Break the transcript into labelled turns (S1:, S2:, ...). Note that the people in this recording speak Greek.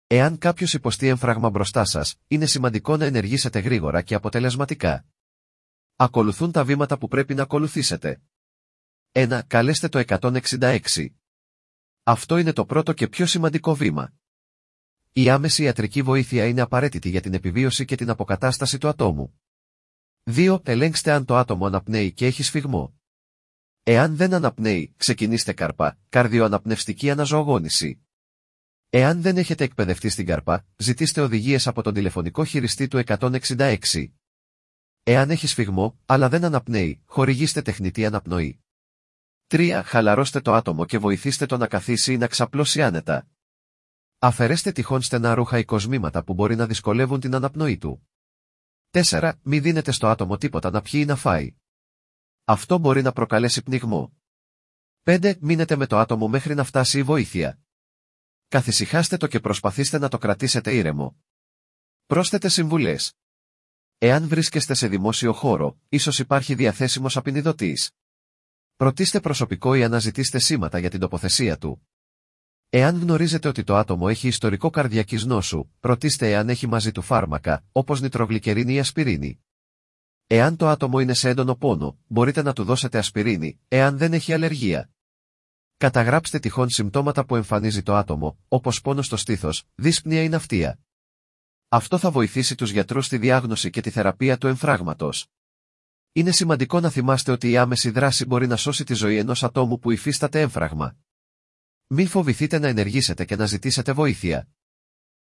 S1: Εάν κάποιος υποστεί έμφραγμα μπροστά σας, είναι σημαντικό να ενεργήσετε γρήγορα και αποτελεσματικά. Ακολουθούν τα βήματα που πρέπει να ακολουθήσετε. 1. Καλέστε το 166. Αυτό είναι το πρώτο και πιο σημαντικό βήμα. Η άμεση ιατρική βοήθεια είναι απαραίτητη για την επιβίωση και την αποκατάσταση του ατόμου. 2. Ελέγξτε αν το άτομο αναπνέει και έχει σφυγμό. Εάν δεν αναπνέει, ξεκινήστε κάρπα, καρδιοαναπνευστική αναζωογόνηση. Εάν δεν έχετε εκπαιδευτεί στην κάρπα, ζητήστε οδηγίες από τον τηλεφωνικό χειριστή του 166. Εάν έχει σφυγμό, αλλά δεν αναπνέει, χορηγήστε τεχνητή αναπνοή. 3. Χαλαρώστε το άτομο και βοηθήστε το να καθίσει ή να ξαπλώσει άνετα. Αφαιρέστε τυχόν στενά ρούχα ή κοσμήματα που μπορεί να δυσκολεύουν την αναπνοή του. 4. Μη δίνετε στο άτομο τίποτα να πιει ή να φάει. Αυτό μπορεί να προκαλέσει πνιγμό. 5. Μείνετε με το άτομο μέχρι να φτάσει η βοήθεια. Καθησυχάστε το και προσπαθήστε να το κρατήσετε ήρεμο. Πρόσθετες συμβουλές. Εάν βρίσκεστε σε δημόσιο χώρο, ίσως υπάρχει διαθέσιμος απεινιδωτής. Ρωτήστε προσωπικό ή αναζητήστε σήματα για την τοποθεσία του. Εάν γνωρίζετε ότι το άτομο έχει ιστορικό καρδιακής νόσου, ρωτήστε εάν έχει μαζί του φάρμακα, όπως νητρογλυκερίνη ή ασπιρίνη. Εάν το άτομο είναι σε έντονο πόνο, μπορείτε να του δώσετε ασπιρίνη, εάν δεν έχει αλλεργία. Καταγράψτε τυχόν συμπτώματα που εμφανίζει το άτομο, όπως πόνο στο στήθος, δύσπνοια ή ναυτία. Αυτό θα βοηθήσει τους γιατρούς στη διάγνωση και τη θεραπεία του εμφράγματος. Είναι σημαντικό να θυμάστε ότι η άμεση δράση μπορεί να σώσει τη ζωή ενός ατόμου που υφίσταται έμφραγμα. Μην φοβηθείτε να ενεργήσετε και να ζητήσετε βοήθεια.